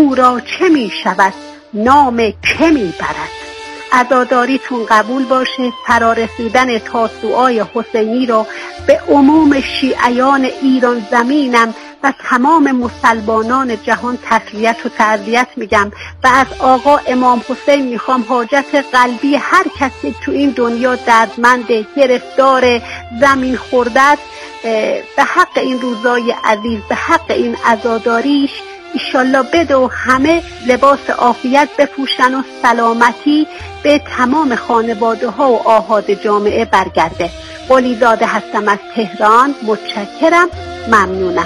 او را چه می شود، نام که می برد. عزاداریتون قبول باشه. فرارسیدن تاسوعای حسینی رو به عموم شیعیان ایران زمینم و تمام مسلمانان جهان تسلیت و تعزیت میگم و از آقا امام حسین میخوام حاجت قلبی هر کسی تو این دنیا دردمند، گرفتار، زمین خورده است، به حق این روزای عزیز، به حق این عزاداریش ایشالله بده و همه لباس عافیت بپوشن و سلامتی به تمام خانواده ها و آحاد جامعه برگرده. قلیزاده هستم از تهران. متشکرم، ممنونم.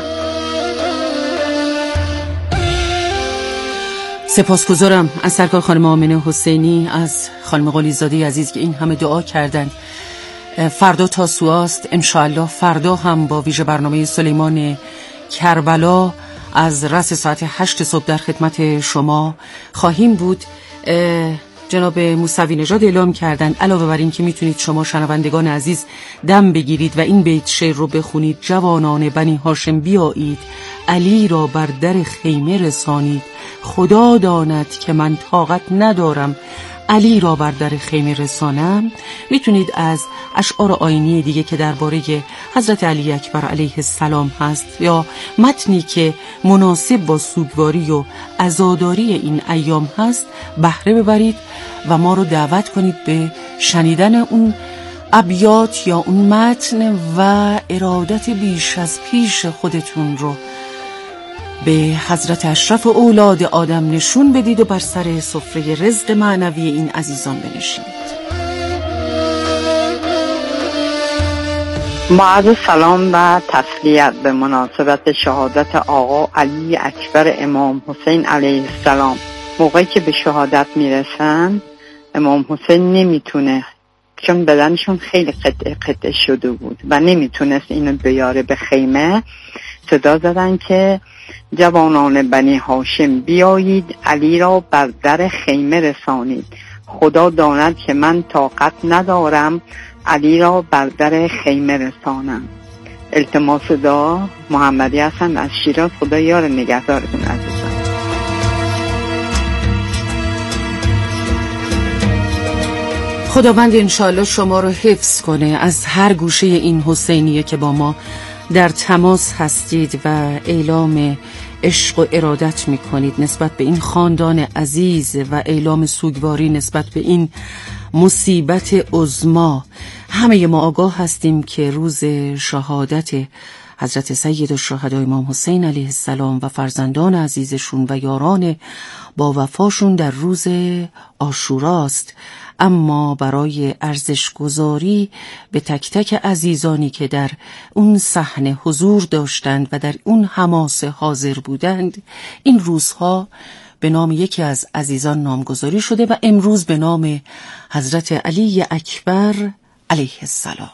سپاسگزارم از سرکار خانم آمنه حسینی، از خانم قلیزاده عزیز که این همه دعا کردند. فردا تاسوعاست، انشاءالله فردا هم با ویژه برنامه سلیمان کربلا از رأس ساعت 8 صبح در خدمت شما خواهیم بود. جناب موسوی نژاد اعلام کردند علاوه بر این که میتونید شما شنوندگان عزیز دم بگیرید و این بیت شعر رو بخونید: جوانان بنی هاشم بیایید، علی را بر در خیمه رسانید، خدا داند که من طاقت ندارم علی را بر در خیمه رسانم. میتونید از اشعار آیینی دیگه که درباره حضرت علی اکبر علیه السلام هست یا متنی که مناسب با سوگواری و عزاداری این ایام هست بهره ببرید و ما رو دعوت کنید به شنیدن اون ابیات یا اون متن و ارادت بیش از پیش خودتون رو به حضرت اشرف اولاد آدم نشون بدید و بر سر سفره رزق معنوی این عزیزان بنشینید. معرض سلام و تسلیت به مناسبت شهادت آقا علی اکبر امام حسین علیه السلام. موقعی که به شهادت میرسن امام حسین نمیتونه، چون بدنشون خیلی قطعه شده بود و نمیتونست اینو بیاره به خیمه، صدا زدن که جوانان بنی هاشم بیایید، علی را بر در خیمه رسانید، خدا داند که من طاقت ندارم علی را بر در خیمه رسانم. التماس دعا. محمدی هستم از شیراز. خدا یار نگهدارتون عزیزم. خداوند انشاءالله شما رو حفظ کنه از هر گوشه این حسینیه که با ما در تماس هستید و اعلام عشق و ارادت میکنید نسبت به این خاندان عزیز و اعلام سوگواری نسبت به این مصیبت عظمی. همه ما آگاه هستیم که روز شهادت حضرت سید الشهداء امام حسین علیه السلام و فرزندان عزیزشون و یاران با وفاشون در روز عاشوراست، اما برای ارزش گذاری به تک تک عزیزانی که در اون صحنه حضور داشتند و در اون حماسه حاضر بودند این روزها به نام یکی از عزیزان نامگذاری شده و امروز به نام حضرت علی اکبر علیه السلام.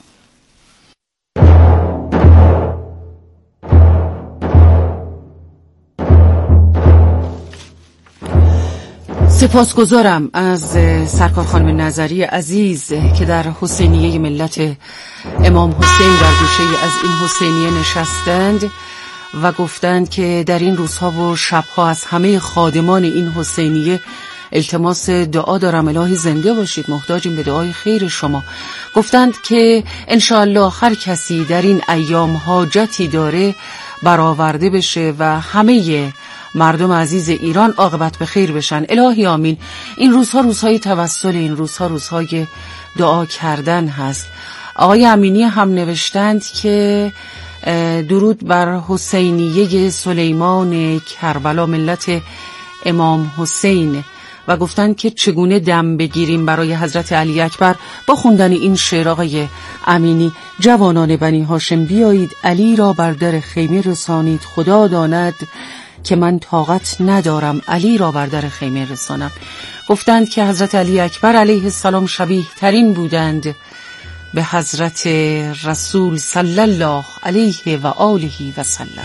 سپاسگزارم از سرکار خانم نظری عزیز که در حسینیه ملت امام حسین در گوشه از این حسینیه نشستند و گفتند که در این روزها و شبها از همه خادمان این حسینیه التماس دعا دارم. الهی زنده باشید، محتاجیم به دعای خیر شما. گفتند که انشاءالله هر کسی در این ایام حاجتی داره برآورده بشه و همه مردم عزیز ایران عاقبت به خیر بشن. الهی آمین. این روزها روزهای توسل، این روزها روزهای دعا کردن هست. آقای امینی هم نوشتند که درود بر حسینیه سلیمان کربلا ملت امام حسین و گفتند که چگونه دم بگیریم برای حضرت علی اکبر با خوندن این شعر. آقای امینی: جوانان بنی هاشم بیایید، علی را بر در خیمه رسانید، خدا داند که من طاقت ندارم علی را بر در خیمه رسانم. گفتند که حضرت علی اکبر علیه السلام شبیه ترین بودند به حضرت رسول صلی الله علیه و آله و سلم.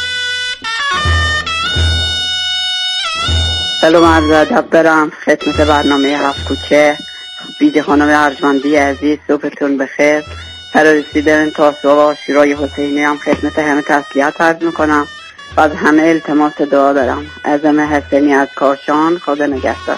سلام عرض ادب دارم خدمت برنامه هفت کوچه. بیده خانم ارجمندی عزیز، صبحتون بخیر. فرارسیدن تاسوعا و عاشورای حسینی هم خدمت همه تسلیت عرض میکنم. از همه التماس دعا دارم. اعظم حسینی از کاشان. خدا نگهدار.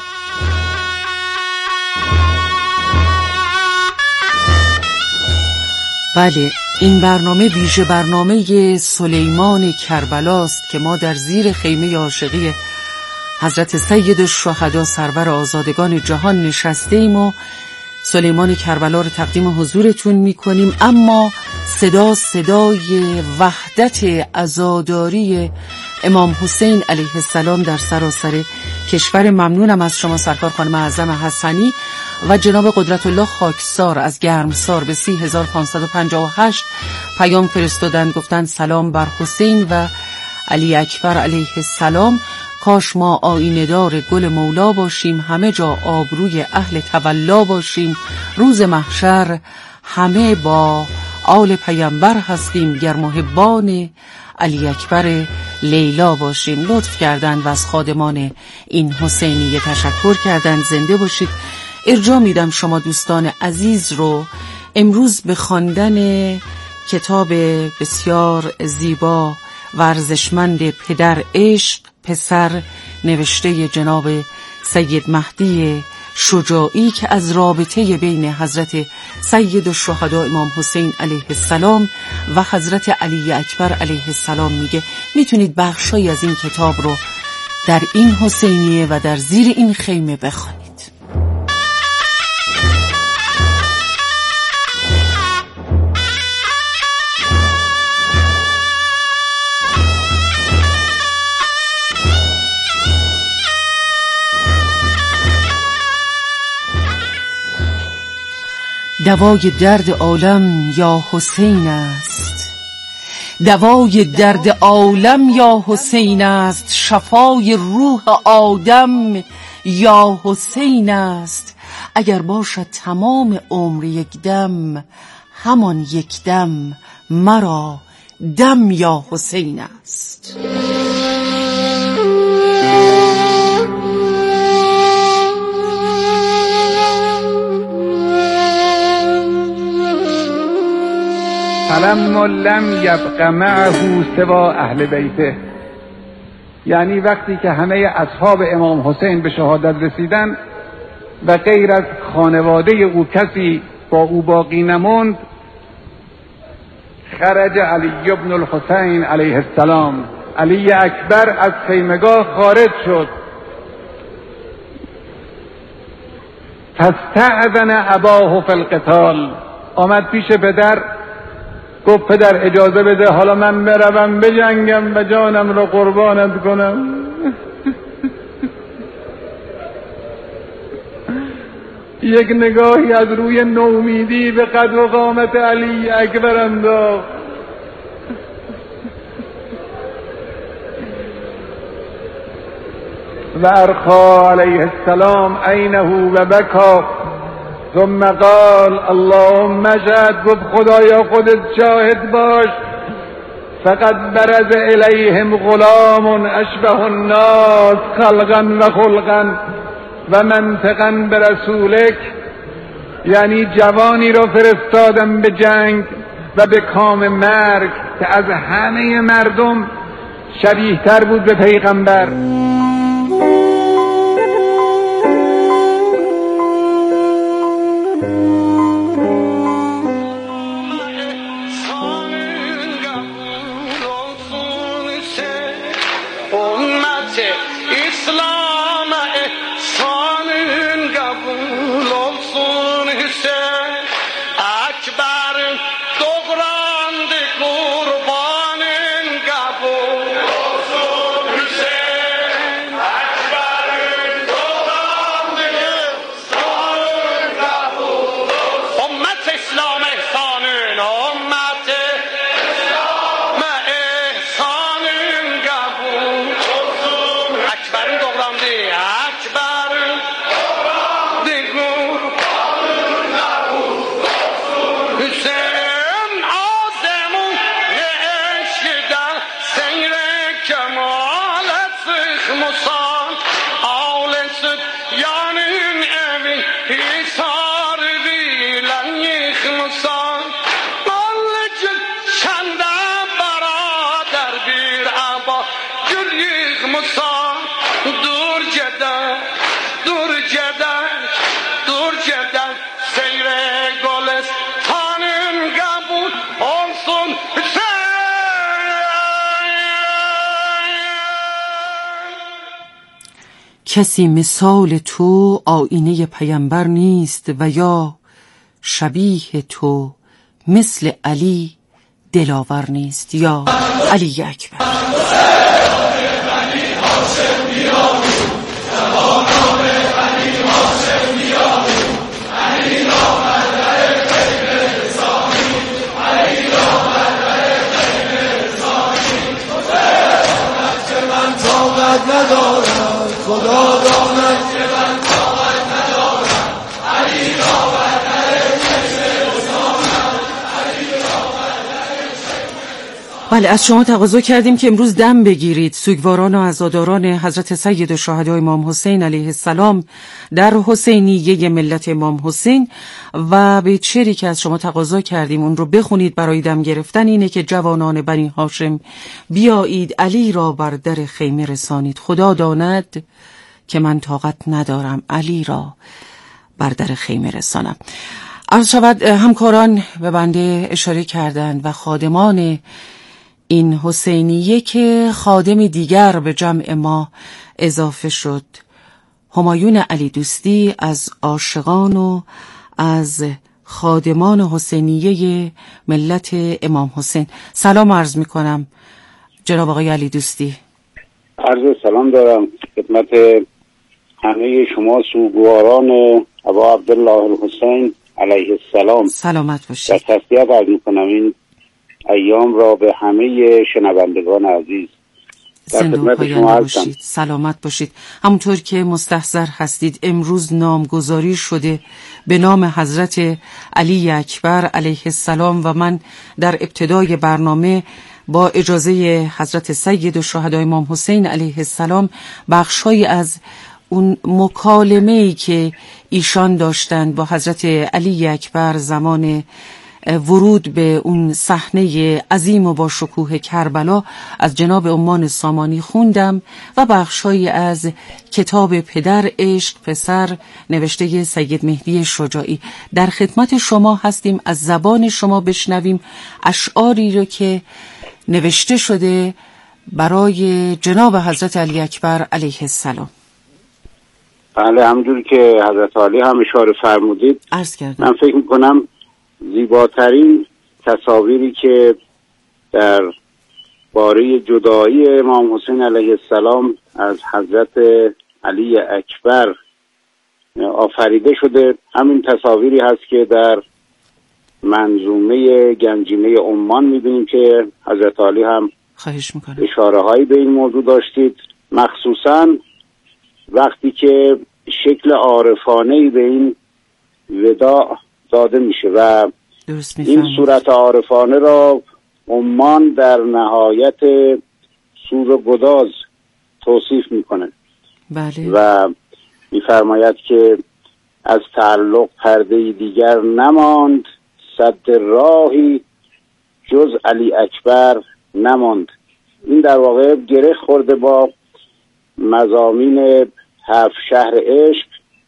بله، این برنامه ویژه برنامه سلیمان کربلاست که ما در زیر خیمه عاشقی حضرت سید الشهدا سرور آزادگان جهان نشسته ایم و سلیمان کربلا رو تقدیم حضورتون میکنیم. اما صدای وحدت عزاداری امام حسین علیه السلام در سراسر کشور. ممنونم از شما سرکار خانم اعظم حسنی و جناب قدرت الله خاکسار از گرمسار به 3558 پیام فرستادن، گفتن سلام بر حسین و علی اکبر علیه السلام. کاش ما آینه دار گل مولا باشیم، همه جا آبروی اهل تولا باشیم، روز محشر همه با آل پیامبر هستیم، گر محبان علی اکبر لیلا باشیم. لطف کردن و از خادمان این حسینیه تشکر کردن. زنده باشید. ارجاع میدم شما دوستان عزیز رو امروز به خواندن کتاب بسیار زیبا و ارزشمند پدر عشق پسر، نوشته جناب سید مهدی شجاعی که از رابطه بین حضرت سید الشهدا امام حسین علیه السلام و حضرت علی اکبر علیه السلام میگه. میتونید بخشایی از این کتاب رو در این حسینیه و در زیر این خیمه بخوانید. دوای درد عالم یا حسین است، دوای درد عالم یا حسین است، شفای روح آدم یا حسین است. اگر باشد تمام عمر یک دم، همان یک دم مرا دم یا حسین است. فلما لم یبق معه سوا اهل بیته، یعنی وقتی که همه اصحاب امام حسین به شهادت رسیدن و غیر از خانواده او کسی با او باقی نموند، خرج علی ابن الحسین علیه السلام، علی اکبر از خیمگاه خارج شد. فاستأذن اباه فی القتال، آمد پیش پدر گفت پدر اجازه بده حالا من بروم بجنگم و جانم را قربانت کنم. یک نگاهی از روی نومیدی به قدر و قامت علی اکبر انداخت. و ارخا علیه السلام عینه و بکا ثم قال اللهم اشهد، گفت خدایا خودت شاهد باش، فقد برز الیهم غلام اشبه الناس خلقا و خلقا و منطقا برسولک، یعنی جوانی را فرستادم به جنگ و به کام مرگ که از همه مردم شبیه تر بود به پیغمبر. کسی مثال تو آینه پیامبر نیست و یا شبیه تو مثل علی دلاور نیست. یا علی اکبر. بله، از شما تقاضا کردیم که امروز دم بگیرید. سوگواران و عزاداران حضرت سید الشهدا امام حسین علیه السلام در حسینیه ملت امام حسین و به شعری که از شما تقاضا کردیم اون رو بخونید برای دم گرفتن اینه که جوانان بنی هاشم بیایید علی را بر در خیمه رسانید. خدا داند که من طاقت ندارم علی را بر در خیمه رسانم. عرض شود همکاران به بنده اشاره کردند و خادمان این حسینیه که خادم دیگر به جمع ما اضافه شد، همایون علی دوستی از عاشقان و از خادمان حسینیه ملت امام حسین. سلام عرض می کنم جناب آقای علی دوستی. عرض سلام دارم خدمت همه شما سوگواران ابا عبدالله الحسین علیه السلام. سلامت باشید. در تسلیت عرض می کنم این ایام را به همه شنوندگان عزیز. در خدمت شما هستم. سلامت باشید. همونطور که مستحضر هستید امروز نامگذاری شده به نام حضرت علی اکبر علیه السلام و من در ابتدای برنامه با اجازه حضرت سید الشهدا امام حسین علیه السلام بخشایی از اون مکالمه‌ای که ایشان داشتند با حضرت علی اکبر زمان ورود به اون صحنه عظیم و با شکوه کربلا از جناب عمان سامانی خوندم و بخشایی از کتاب پدر عشق پسر نوشته سید مهدی شجاعی. در خدمت شما هستیم، از زبان شما بشنویم اشعاری رو که نوشته شده برای جناب حضرت علی اکبر علیه السلام. بله، همونجور که حضرت علی هم اشاره فرمودید عرض کردم. من فکر میکنم زیباترین تصاویری که در باره جدایی امام حسین علیه السلام از حضرت علی اکبر آفریده شده همین تصاویری هست که در منظومه گنجینه عمان میبینیم که حضرت علی هم اشاره هایی به این موضوع داشتید، مخصوصا وقتی که شکل عارفانه‌ای به این وداع داده میشه و این صورت عارفانه را عمان در نهایت سور گداز توصیف میکنه. بله. و میفرماید که از تعلق پرده دیگر نماند، صد راهی جز علی اکبر نماند. این در واقع گره خورده با مضامین 7 شهر عشق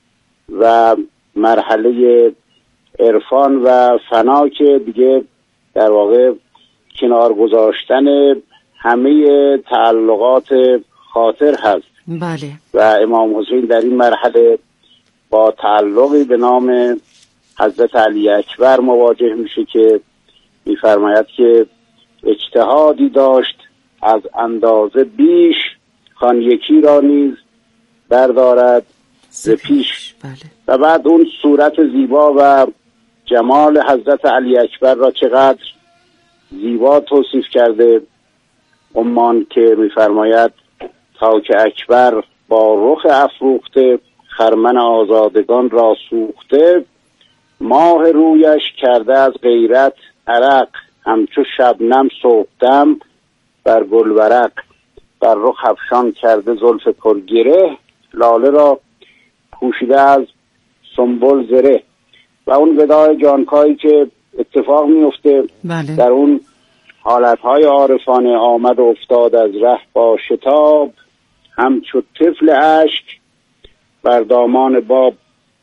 و مرحله عرفان و فنا که دیگه در واقع کنار گذاشتن همه تعلقات خاطر هست. بله. و امام حسین در این مرحله با تعلقی به نام حضرت علی اکبر مواجه میشه که میفرماید که اجتهادی داشت از اندازه بیش، خان یکی را نیز بردارد ز پیش. بله. و بعد اون صورت زیبا و جمال حضرت علی اکبر را چقدر زیبا توصیف کرده عمان که میفرماید تا که اکبر با رخ افروخته خرمن آزادگان را سوخته، ماه رویش کرده از غیرت عرق، همچو شبنم صبحدم بر گلورق، بر رخ افشان کرده زلف پرگره، لاله را پوشیده از سنبل زره. و اون وداع جانکایی که اتفاق میفته. بله. در اون حالتهای عارفانه آمد و افتاد از ره با شتاب، همچو طفل اشک بر دامان باب،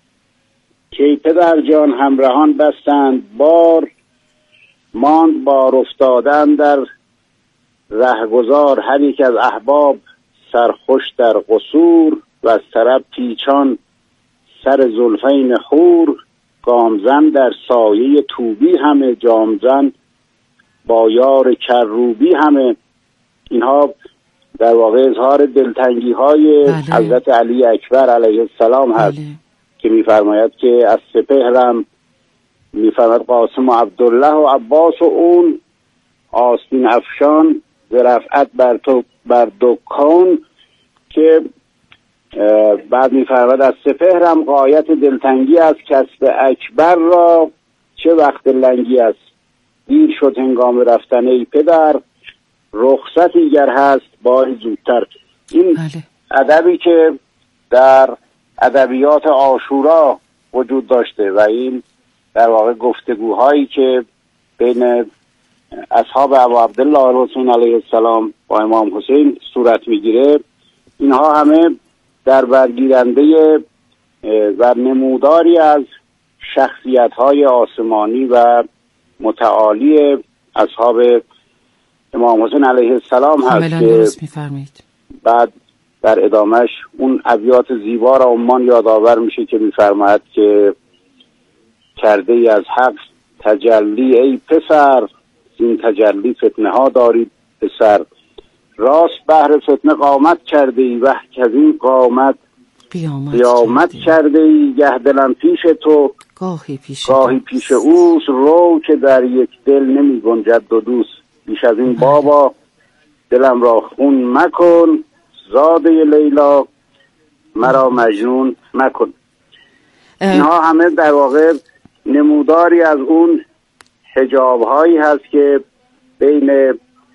که پدر جان همراهان بستند بار، ماند بار افتادن در رهگذار، هر یک از احباب سرخوش در قصور، و از طرف پیچان سر زلفین حور، گامزن در سایه توبی همه، جامزن با یار کروبی همه. اینها در واقع اظهار دلتنگی های حضرت علی اکبر علیه السلام هست که میفرماید که از سپهرم، میفرماید قاسم و عبدالله و عباس و اون، آستین افشان ز رفعت بر دکان، که بعد میفرماید از سپهرم غایت دلتنگی است، کسب اکبر را چه وقت لنگی است، دیر شد هنگام رفتن ای پدر، رخصتی گر هست باری زودتر. این ادبی که در ادبیات عاشورا وجود داشته و این در واقع گفتگوهایی که بین اصحاب ابا عبدالله الحسین علیه السلام با امام حسین صورت میگیره، اینها همه در برگیرنده و نموداری از شخصیت‌های آسمانی و متعالی اصحاب امام حسین علیه السلام هست که بعد در ادامهش اون ابیات زیبا را عمان یادآور میشه که میفرماید که کرده ای از حق تجلی ای پسر، این تجلی فتنه ها دارید پسر، راست بهر فتنه قامت کرده ای و که از این قامت قیامت کرده ای، گه دلم پیش تو گاهی پیش اوست، رو که در یک دل نمی گنجد دو دوست، بیش از این بابا دلم را خون مکن، زاده لیلا مرا مجنون مکن. اینها همه در واقع نموداری از اون حجاب هایی هست که بین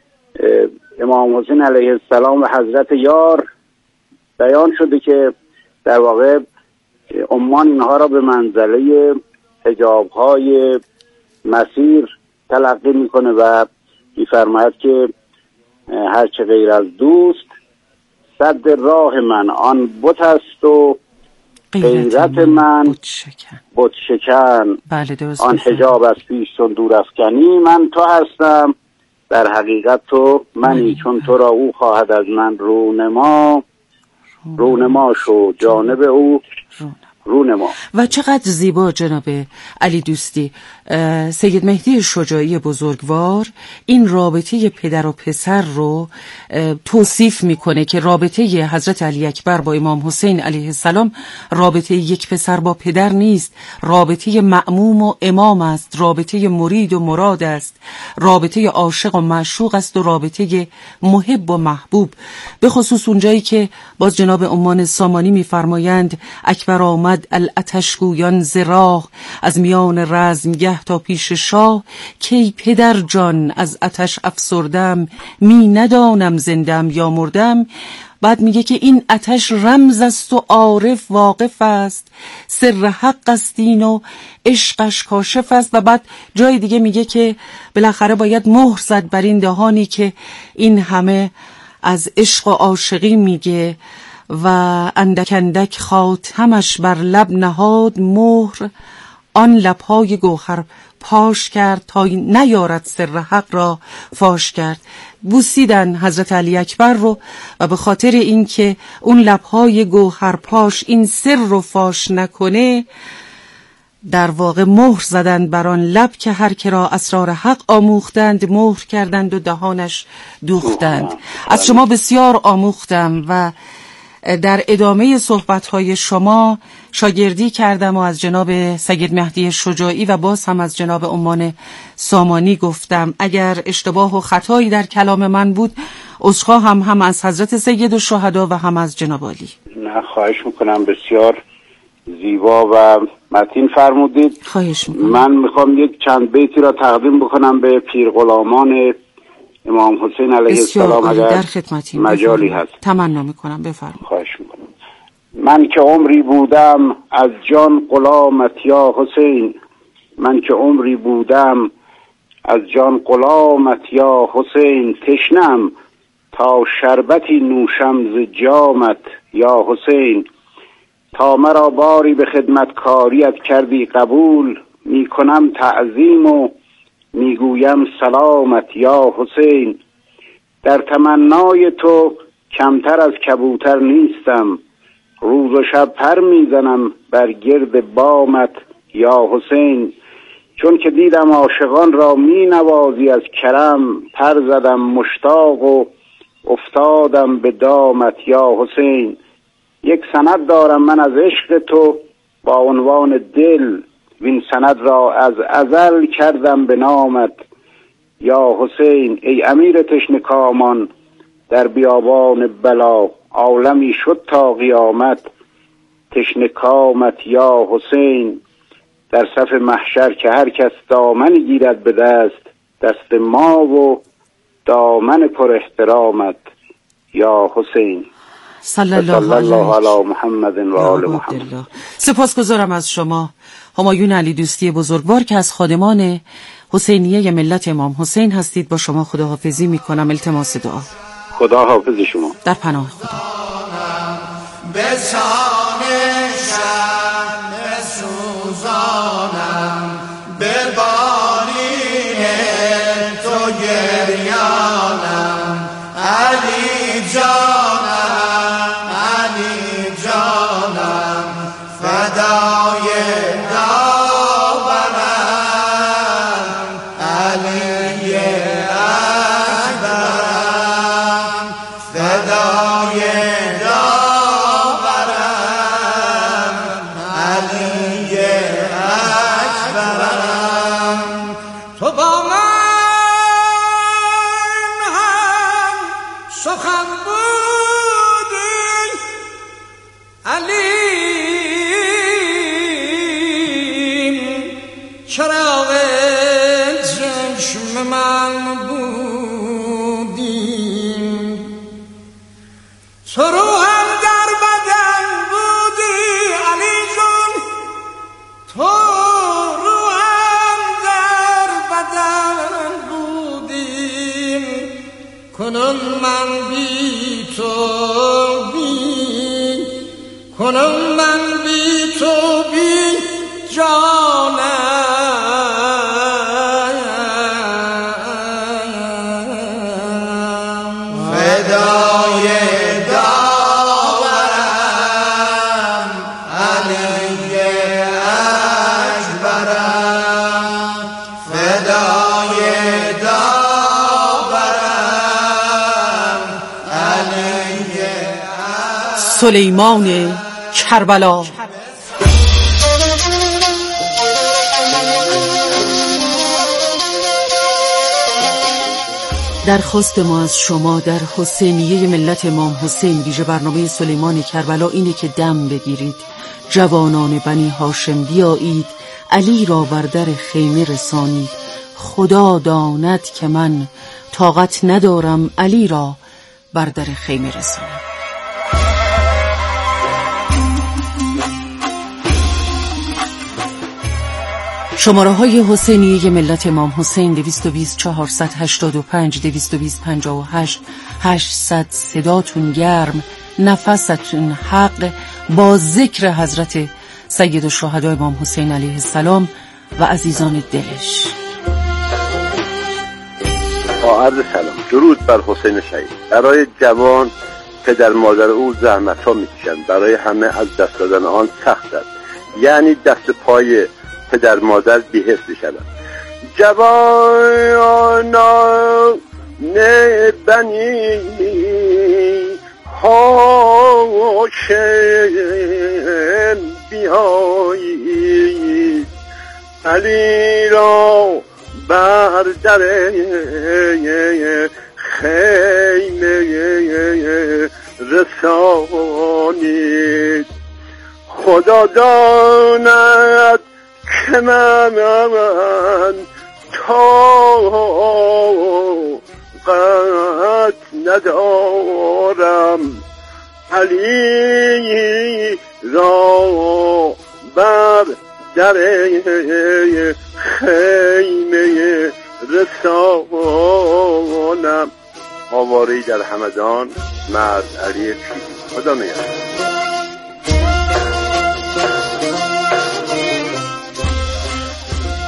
امام حسین علیه السلام و حضرت یار بیان شده که در واقع عمان اینها را به منزله حجاب های مسیر تلقی میکنه و میفرماید که هرچه غیر از دوست صد راه من آن بت است و غیرت من بت شکن. آن حجاب از پیش چون دور افکنی، من تو هستم در حقیقت تو منی، چون تو را او خواهد از من رونما شو جانب او رونما. و چقدر زیبا جناب علی دوستی سید مهدی شجاعی بزرگوار این رابطه پدر و پسر رو توصیف میکنه که رابطه حضرت علی اکبر با امام حسین علیه السلام رابطه یک پسر با پدر نیست، رابطه مأموم و امام است، رابطه مرید و مراد است، رابطه عاشق و معشوق است و رابطه محب و محبوب. به خصوص اونجایی که باز جناب عمان سامانی میفرمایند اکبر آمد الاتش گویان ز راه، از میان رزمگه تا پیش شاه، کی پدر جان از آتش افسردم، می ندانم زندم یا مردم. بعد میگه که این آتش رمز است و عارف واقف است، سر حق است این و عشقش کاشف است. و بعد جای دیگه میگه که بالاخره باید مهر زد بر این دهانی که این همه از عشق و عاشقی میگه و اندک اندک خاتمش بر لب نهاد مهر، آن لبهای گوهر پاش کرد تا نیارد سر حق را فاش کرد. بوسیدن حضرت علی اکبر رو و به خاطر اینکه اون لبهای گوهر پاش این سر رو فاش نکنه در واقع مهر زدند بر آن لب که هر که را اسرار حق آموختند مهر کردند و دهانش دوختند. از شما بسیار آموختم و در ادامه صحبت‌های شما شاگردی کردم و از جناب سید مهدی شجاعی و باز هم از جناب عمان سامانی گفتم. اگر اشتباه و خطایی در کلام من بود عذرخواهم، هم از حضرت سید الشهدا و هم از جناب عالی. نه خواهش میکنم، بسیار زیبا و متین فرمودید. خواهش میکنم. من میخوام یک چند بیتی را تقدیم بکنم به پیرغلامان امام حسین علیه السلام اگر مجالی هست. تمنا میکنم، بفرمایید. خواهش میکنم. من که عمری بودم از جان غلامت یا حسین، من که عمری بودم از جان غلامت یا حسین، تشنم تا شربتی نوشم ز جامت یا حسین، تا مرا باری به خدمت کاریت کردی قبول، میکنم تعظیم و میگویم سلامت یا حسین، در تمنای تو کمتر از کبوتر نیستم، روز و شب پر میزنم بر گرد بامت یا حسین. چون که دیدم عاشقان را می نوازی از کرم، پر زدم مشتاق و افتادم به دامت یا حسین. یک سند دارم من از عشق تو با عنوان دل، وین سند را از ازل کردم به نامت یا حسین. ای امیر تشنکامان در بیابان بلا، عالمی شد تا قیامت تشنکامت یا حسین. در صف محشر که هر کس دامنی گیرد به دست ما و دامن پر احترامت یا حسین. صلی الله علی محمد و آل محمد. سپاسگزارم از شما همایون علی دوستی بزرگوار که از خادمان حسینیه ملت امام حسین هستید. با شما خداحافظی میکنم. التماس دعا. خدا حافظ شما. در پناه خدا. به بالین تو گریانم علی جانم علی جانم فدای داورم علی اکبرم فدای داورم علی تو با من هم سخن بودی علی، چراغ چشم من بودی، تو روحم در بدن بودی علی جون، تو کنون من بی تو کنون من بی تو بی جانم فدای داورم علی اکبرم فدای سلیمان کربلا. درخواست ما از شما در حسینیه ملت امام حسین ویژه برنامه سلیمان کربلا اینه که دم بگیرید. جوانان بنی هاشم بیایید، علی را بر در خیمه رسانید. خدا داند که من طاقت ندارم علی را بر در خیمه رسانم. شماره های حسینیه ملت امام حسین 220 485 220 58 800. صداتون گرم، نفستون حق، با ذکر حضرت سید الشهدا امام حسین علیه السلام و عزیزان دلش. با عرض سلام، درود بر حسین شهید. برای جوان پدر مادر او زحمت ها میکشند، برای همه از دست دادن آن سخت است، یعنی دست پای پدر مادر بی‌حس می‌شود. جوانان بنی هاشم بیایید، علی را بر در خیمه رسانید. خدا داند که من طاقت ندارم علی را بر در خیمه رسانم. آواری در همدان، مرد علی پیری. خدا نگهدار.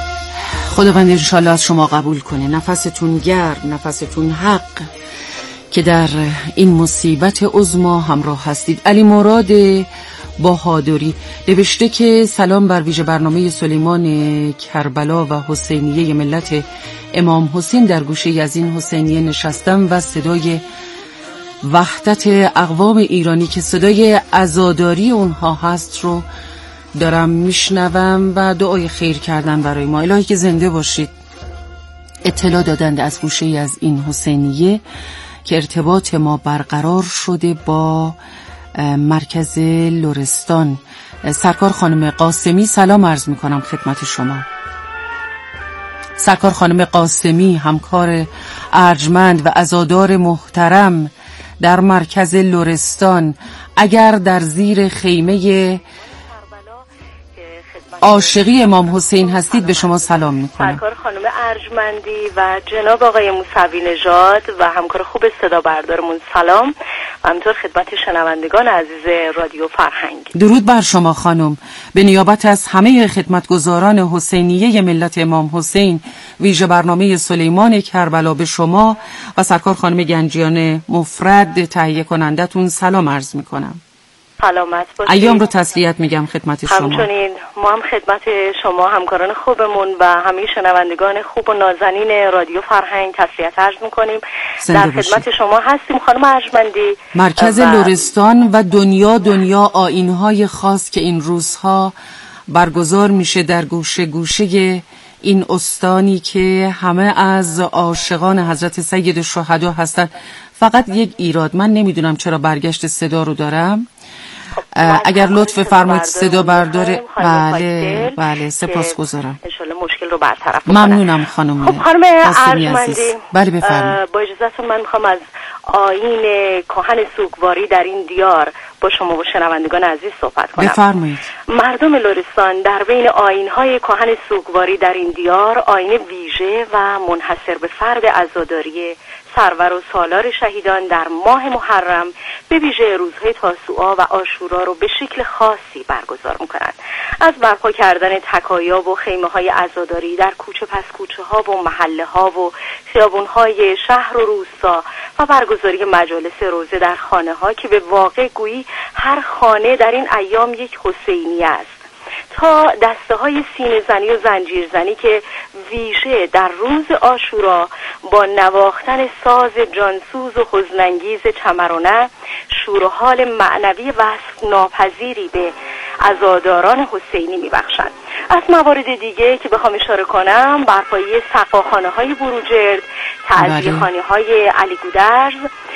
خداوند انشالله از شما قبول کنه. نفستون گرم، نفستون حق، که در این مصیبت عظما همراه هستید. علی مراد بهادری نوشته که سلام بر ویژه برنامه سلیمان کربلا و حسینیه ملت امام حسین. در گوشه از این حسینیه نشستم و صدای وحدت اقوام ایرانی که صدای عزاداری اونها هست رو دارم میشنوم و دعای خیر کردن برای ما. الهی که زنده باشید. اطلاع دادند از گوشه از این حسینیه که ارتباط ما برقرار شده با مرکز لرستان. سرکار خانم قاسمی سلام عرض میکنم خدمت شما. سرکار خانم قاسمی همکار ارجمند و عزادار محترم در مرکز لرستان، اگر در زیر خیمه عاشقی امام حسین هستید به شما سلام میکنم. سرکار خانم ارجمندی و جناب آقای موسوی نژاد و همکار خوب صدا بردارمون سلام و همینطور خدمت شنوندگان عزیز رادیو فرهنگ. درود بر شما خانم. به نیابت از همه خدمتگزاران حسینیه ملت امام حسین ویژه برنامه سلیمان کربلا به شما و سرکار خانم گنجیان مفرد تهیه کنندتون سلام عرض میکنم. سلامت باشید. ایام رو تسلیت میگم خدمت شما. همچنین ما هم خدمت شما همکاران خوبمون و همه شنوندگان خوب و نازنین رادیو فرهنگ تسلیت عرض میکنیم. در خدمت شما هستیم خانم ارجمندی. مرکز لرستان و دنیا آیین‌های خاص که این روزها برگزار میشه در گوشه گوشه این استانی که همه از عاشقان حضرت سید الشهدا هستند. فقط یک ایراد، من نمیدونم چرا برگشت صدا رو دارم. اگر لطف فرمایید صدا برداره. بله سپاسگزارم. ان شاءالله مشکل رو برطرف کنم. ممنونم خانم. خب خانم ارجمندی، بله بفرمایید. با اجازهتون من میخوام از آیین کهن سوگواری در این دیار با شما و شنوندگان عزیز صحبت کنم. بفرمایید. مردم لرستان در بین آیین‌های کهن سوگواری در این دیار آیین ویژه و منحصر به فرد عزاداری سرور و سالار شهیدان در ماه محرم به ویژه روزهای تاسوعا و عاشورا رو به شکل خاصی برگزار می‌کنند. از برپا کردن تکایا و خیمه‌های عزاداری در کوچه پس کوچه‌ها و محله‌ها و خیابون‌های شهر و روستا و برگزاری مجالس روزه در خانه‌ها که به واقع گویی هر خانه در این ایام یک حسینیه است، تا دسته های سینه زنی و زنجیر زنی که ویژه در روز عاشورا با نواختن ساز جانسوز و حزن‌انگیز چمرونه شور و حال معنوی وصف ناپذیری به عزاداران حسینی میبخشند. از موارد دیگه که بخوام اشاره کنم برپایی سقاخانه های بروجرد، تعزیه‌خانه های علی گودرز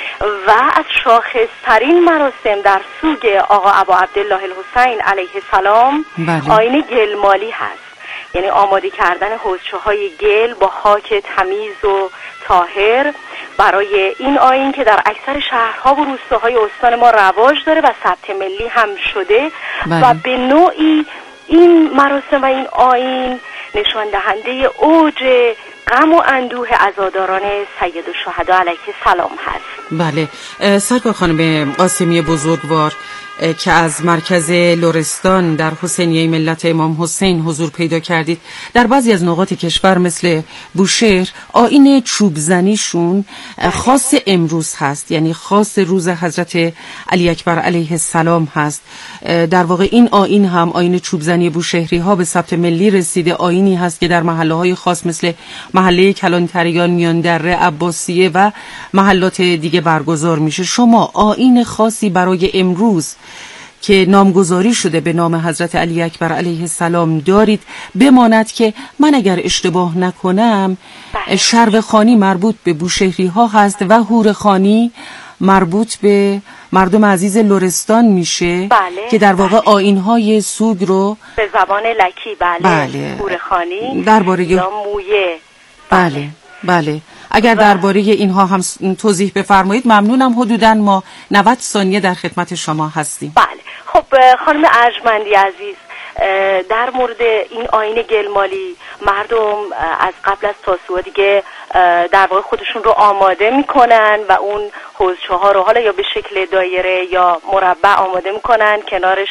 و از شاخصترین مراسم در سوگ آقا ابا عبدالله الحسین علیه السلام آیین گلمالی هست، یعنی آماده کردن حوضچه های گل با خاک تمیز و طاهر برای این آیین که در اکثر شهرها و روستاهای استان ما رواج داره و ثبت ملی هم شده و به نوعی این مراسم و این آیین نشان دهنده اوج غم و اندوه عزاداران سید الشهدا علیه السلام هست. بله سرکار خانم قاسمی بزرگوار که از مرکز لرستان در حسینیه ملت امام حسین حضور پیدا کردید، در بعضی از نقاط کشور مثل بوشهر آیین چوب زنیشون خاص امروز هست، یعنی خاص روز حضرت علی اکبر علیه السلام هست. در واقع این آیین هم آیین چوب زنی بوشهری ها به ثبت ملی رسیده. آیینی هست که در محله های خاص مثل محله کلانتریان، میاندره، عباسیه و محلات دیگه برگزار میشه. شما آیین خاصی برای امروز که نامگذاری شده به نام حضرت علی اکبر علیه السلام دارید؟ بماند که من اگر اشتباه نکنم شربخانی مربوط به بوشهری ها هست و هورخانی مربوط به مردم عزیز لرستان میشه. که در واقع آیین‌های سوگ رو به زبان لکی هورخانی درباره یا مویه. بله اگر درباره اینها هم توضیح بفرمایید ممنونم. حدوداً ما 90 ثانیه در خدمت شما هستیم. بله خب خانم ارجمندی عزیز، در مورد این آیین گلمالی مردم از قبل از تاسوعا دیگه در واقع خودشون رو آماده میکنن و اون حوضچه ها رو حالا یا به شکل دایره یا مربع آماده میکنن، کنارش